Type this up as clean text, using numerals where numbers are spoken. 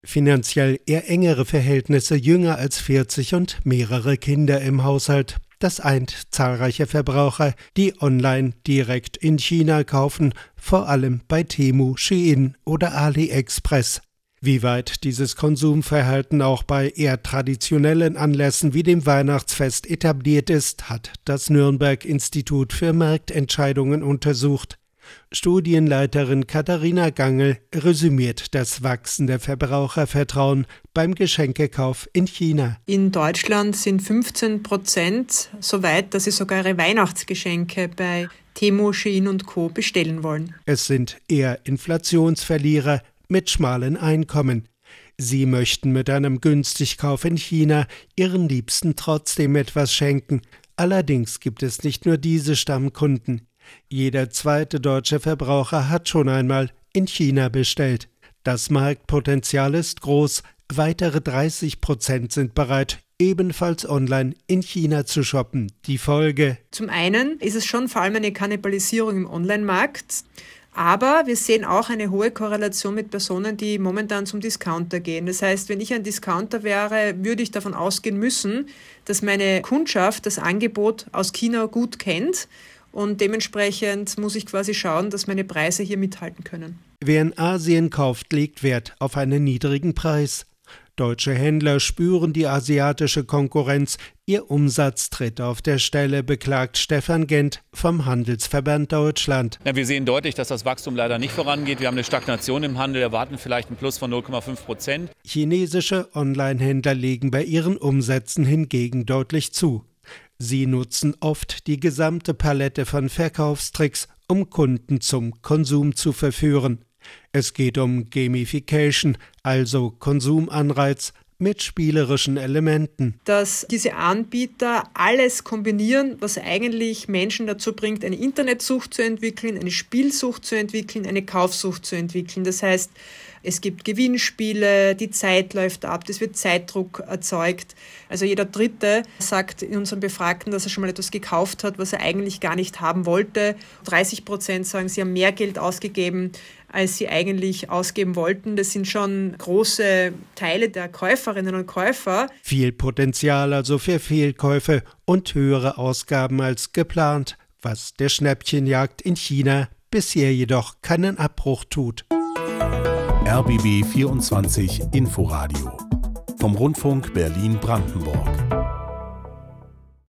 Finanziell eher engere Verhältnisse, jünger als 40 und mehrere Kinder im Haushalt. Das eint zahlreiche Verbraucher, die online direkt in China kaufen, vor allem bei Temu, Shein oder AliExpress. Wie weit dieses Konsumverhalten auch bei eher traditionellen Anlässen wie dem Weihnachtsfest etabliert ist, hat das Nürnberg-Institut für Marktentscheidungen untersucht. Studienleiterin Katharina Gangl resümiert das wachsende Verbrauchervertrauen beim Geschenkekauf in China. In Deutschland sind 15% so weit, dass sie sogar ihre Weihnachtsgeschenke bei Temu, Shein und Co. bestellen wollen. Es sind eher Inflationsverlierer mit schmalen Einkommen. Sie möchten mit einem Günstigkauf in China ihren Liebsten trotzdem etwas schenken. Allerdings gibt es nicht nur diese Stammkunden. Jeder zweite deutsche Verbraucher hat schon einmal in China bestellt. Das Marktpotenzial ist groß. Weitere 30% sind bereit, ebenfalls online in China zu shoppen. Die Folge: Zum einen ist es schon vor allem eine Kannibalisierung im Online-Markt. Aber wir sehen auch eine hohe Korrelation mit Personen, die momentan zum Discounter gehen. Das heißt, wenn ich ein Discounter wäre, würde ich davon ausgehen müssen, dass meine Kundschaft das Angebot aus China gut kennt. Und dementsprechend muss ich quasi schauen, dass meine Preise hier mithalten können. Wer in Asien kauft, legt Wert auf einen niedrigen Preis. Deutsche Händler spüren die asiatische Konkurrenz. Ihr Umsatz tritt auf der Stelle, beklagt Stefan Gent vom Handelsverband Deutschland. Ja, wir sehen deutlich, dass das Wachstum leider nicht vorangeht. Wir haben eine Stagnation im Handel, erwarten vielleicht einen Plus von 0,5%. Chinesische Online-Händler legen bei ihren Umsätzen hingegen deutlich zu. Sie nutzen oft die gesamte Palette von Verkaufstricks, um Kunden zum Konsum zu verführen. Es geht um Gamification, also Konsumanreiz mit spielerischen Elementen. Dass diese Anbieter alles kombinieren, was eigentlich Menschen dazu bringt, eine Internetsucht zu entwickeln, eine Spielsucht zu entwickeln, eine Kaufsucht zu entwickeln. Das heißt, es gibt Gewinnspiele, die Zeit läuft ab, es wird Zeitdruck erzeugt. Also jeder Dritte sagt in unseren Befragten, dass er schon mal etwas gekauft hat, was er eigentlich gar nicht haben wollte. 30% sagen, sie haben mehr Geld ausgegeben, als sie eigentlich ausgeben wollten. Das sind schon große Teile der Käuferinnen und Käufer. Viel Potenzial also für Fehlkäufe und höhere Ausgaben als geplant, was der Schnäppchenjagd in China bisher jedoch keinen Abbruch tut. RBB 24 Inforadio vom Rundfunk Berlin-Brandenburg.